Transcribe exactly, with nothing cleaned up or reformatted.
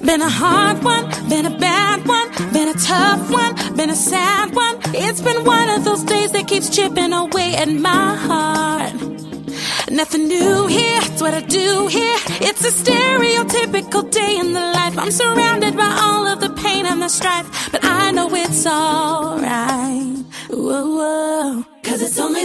Been a hard one, been a bad one, been a tough one, been a sad one. It's been one of those days that keeps chipping away at my heart. Nothing new here, it's what I do here. It's a stereotypical day in the life. I'm surrounded by all of the pain and the strife, but I know it's alright. Whoa, whoa. Cause it's only